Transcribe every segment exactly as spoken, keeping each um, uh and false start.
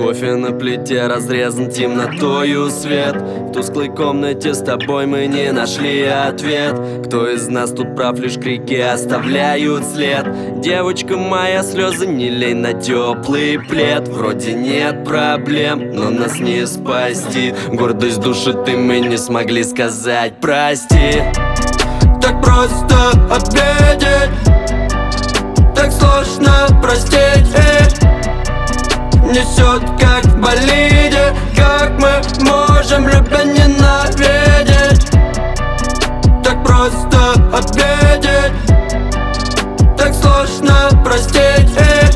Кофе на плите разрезан темнотою свет. В тусклой комнате с тобой мы не нашли ответ. Кто из нас тут прав, лишь крики оставляют след. Девочка моя, слезы не лей на теплый плед. Вроде нет проблем, но нас не спасти. Гордость души ты, мы не смогли сказать прости. Так просто обидеть, так сложно простить. Несет как в болиде, как мы можем любя ненавидеть. Так просто обидеть, так сложно простить.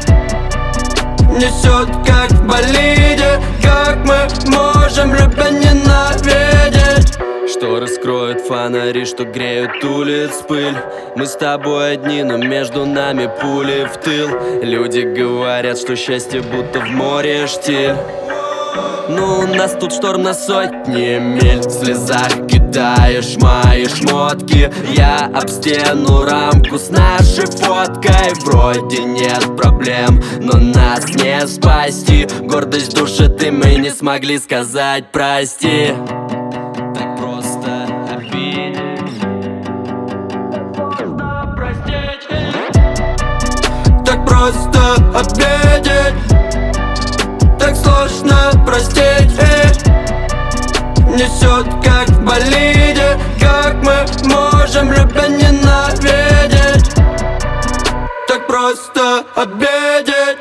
Несет как в болиде, как мы можем любя ненавидеть. Что раскроют фонари, что греют улиц пыль. Мы с тобой одни, но между нами пули в тыл. Люди говорят, что счастье будто в море штиль. Ну, у нас тут шторм на сотни миль. В слезах кидаешь мои шмотки. Я об стену рамку с нашей фоткой. Вроде нет проблем, но нас не спасти. Гордость души ты, мы не смогли сказать прости. Так просто обидеть, так просто обидеть, так сложно простить. Несет как в болиде, как мы можем любя ненавидеть. Так просто обидеть.